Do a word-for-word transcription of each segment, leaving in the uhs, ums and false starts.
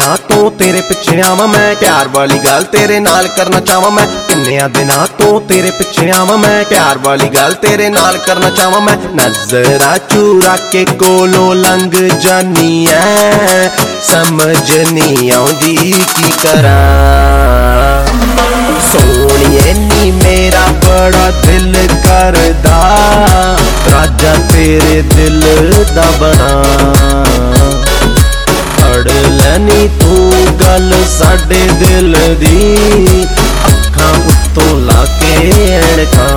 दिनां तो तेरे पिछे आवां मैं, प्यार वाली गल तेरे नाल करना चाहवां मैं। किन्नियां दिनां तो तेरे पिछे आवां मैं, प्यार वाली गल तेरे नाल करना चाहवां मैं। नजरा चुरा के कोलों लंघ जानी ऐ, समझ नहीं आउंदी की करां। सोहणिए नी मेरा बड़ा दिल करदा, राजा तेरे दिल दा बना। पढ़ लैनी तू गल साडे दिल दी, अखां उत्तों लाके ऐणकां।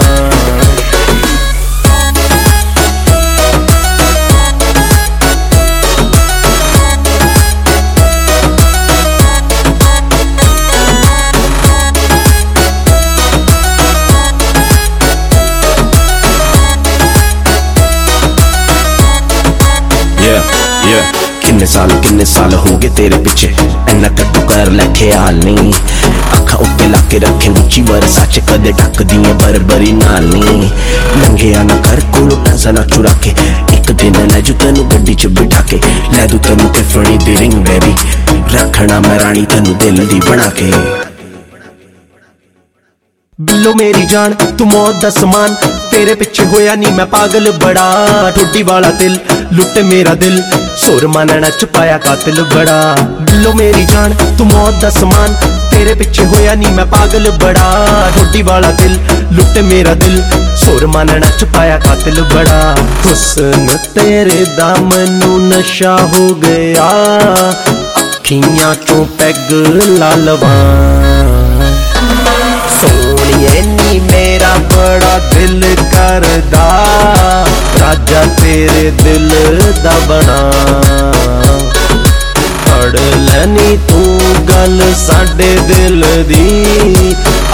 किन्ने साल किन्ने साल हो गए तेरे पिछे, इन्ना कट्टू कर लै ख्याल नहीं। अखा उत्ते लाके रखे उच्ची वरसाचे, कदे ढक दिए बरबरी नाल नहीं। नंगेया ना कर कोलों नजर ना चुरा के, एक दिन लैजू तेनू गड्डी च बिठा के। लैदू तेनू टिफनी दी रिंग बेबी, रखना मैं रानी तेनू दिल दी बना के। बिल्लो मेरी जान तू मौत दा समान, तेरे पिछे होया नी मैं पागल बड़ा। ठुड्डी वाला दिल लुटे मेरा दिल, सुर मानना च पाया कातिल बड़ा। बिल्लो मेरी जान तू मौत दा समान, तेरे पिछे होया नी मैं पागल बड़ा। ठुड्डी वाला दिल लुटे मेरा दिल, सुर मानना च पाया कातिल बड़ा। हुस्न तेरे दा मैनू नशा हो गया, अखियां चों पैग ला लवां। सोहणिए नी मेरा बड़ा दिल करदा, राजा तेरे दिल दा बना। पढ़ लैनी तू गल साडे दिल दी,